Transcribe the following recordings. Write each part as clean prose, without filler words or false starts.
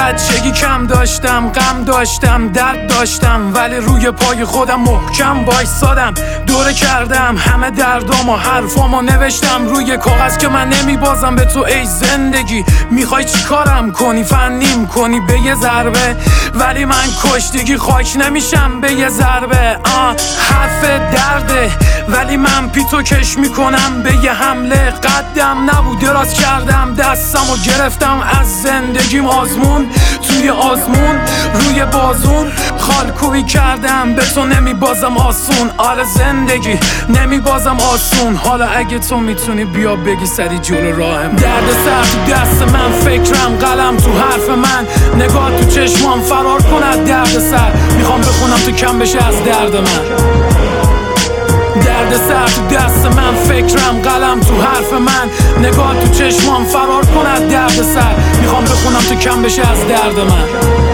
بچگی کم داشتم، غم داشتم، درد داشتم، ولی روی پای خودم محکم وایسادم. دوره کردم همه دردام و حرفامو نوشتم روی کاغذ که من نمیبازم به تو ای زندگی. میخوای چی کارم کنی؟ فنیم کنی به یه ضربه، ولی من کشتگی خاک نمیشم به یه ضربه. حرف درده ولی من پیتو کش میکنم به یه حمله. قدم نبود دراز کردم دستم و گرفتم از زندگیم آزمون توی آزمون روی بازون. خالکوبی کردم به تو نمیبازم آسون. آره زندگی نمیبازم آسون. حالا اگه تو میتونی بیا بگی سری جلو راهم. درد سر تو دست من، فکرم قلم تو حرف من، نگاه تو چشمام فرار کند درد سر. میخوام بخونم تو کم بشه از درد من. درد سر تو دست من، فکرم قلم تو حرف من، نگاه تو چشمام فرار کند درد سر. میخوام بخونم تو کم بشه از درد من.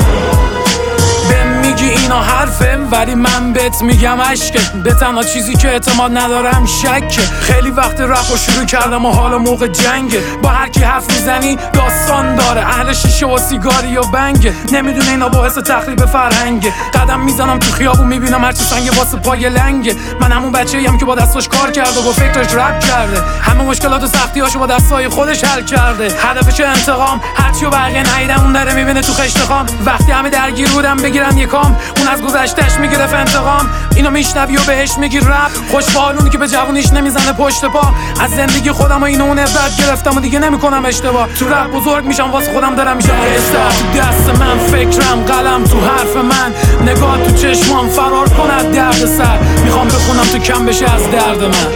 میگی اینا حرفه ولی من بهت میگم عشقه. به تنها چیزی که اعتماد ندارم شکه. خیلی وقت رپ رو شروع کردم و حالا موقع جنگه. با هر کی حرف میزنی داستان داره، اهل شیشه و سیگاری و بنگه. نمیدونه اینا باعث تخریب فرهنگه. قدم میزنم تو خیابون میبینم هرچی سنگ واسه پای لنگه. من همون بچه‌ایم که با دستاش کار کرده و با فکرش رپ کرده. همه مشکلات و سختیاشو با دستای خودش حل کرده. هدفش انتقام، هرچیو بقیه ندیدن اون داره میبینه تو خشت خام. وقتی همه درگیر بودم بگیرم یکام، اون از گذشتهش میگرفت انتقام. اینو میشنوی و بهش میگی رپ. خوشحالونی که به جوونیش نمیزنه پشت پا. از زندگی خودم و اینو اون عبرت گرفتم و دیگه نمیکنم اشتباه. تو رپ بزرگ میشم واسه خودم دارم میشم تو دست من، فکرم قلم تو حرف من، نگاه تو چشمام فرار کند درد سر. میخوام بخونم تو کم بشه از درد من.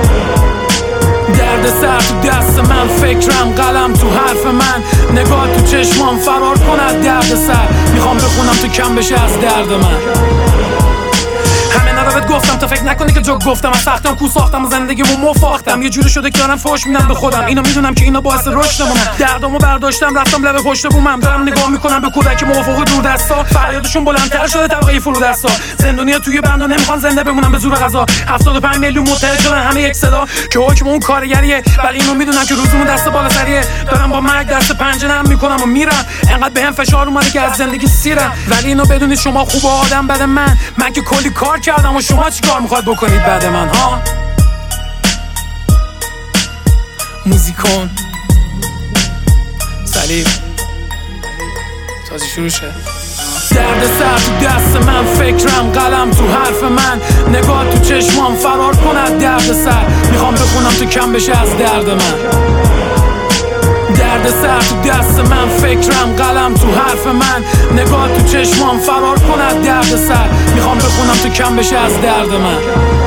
درد سر تو دست من، فکرم قلم تو حرف من، نگاه تو چشمام فرار کند درد سر. میخوام بخونم تو کم بشه از درد من. همه نرابت گفتم تا فکر نکنی که جو گفتم. از سختم کو ساختم و زندگیمو مفاختم. یه جوری شده که دارم فوش میدم به خودم. اینو میدونم که اینا باعث رشدمونه. دردامو برداشتم رفتم لب پشت بومم. دارم نگاه میکنم به کودکی موافق دور دستا. فریادشون بلندتر شده طبقه فرودستا. زندونیا توی بندا نمیخوان زنده بمونن به زور غذا. 75 میلیون متحد شدن همه یک صدا که حکم اون کارگریه. ولی اینو میدونم که روزمون دست بالا سریه. دارم با مرگ دست پنجه نرم میکنم و میرم. انقدر بهم فشار اومده که از زندگی سیرم. ولی اینو بدونید شما خوب آدم بد من که کلی کار کردم و شما چی کار میخواد بکنید بعد من ها؟ موزیکون سلیب تازه شروع شد. درد سر تو دست من، فکرم قلم تو حرف من، نگاه تو چشمام فرار کند درد سر. میخوام بخونم تو کم بشه از درد من. درد سر تو دست من، فکرم قلم تو حرف من، نگاه تو چشمام فرار کند درد سر. میخوام بخونم تو کم بشه از درد من.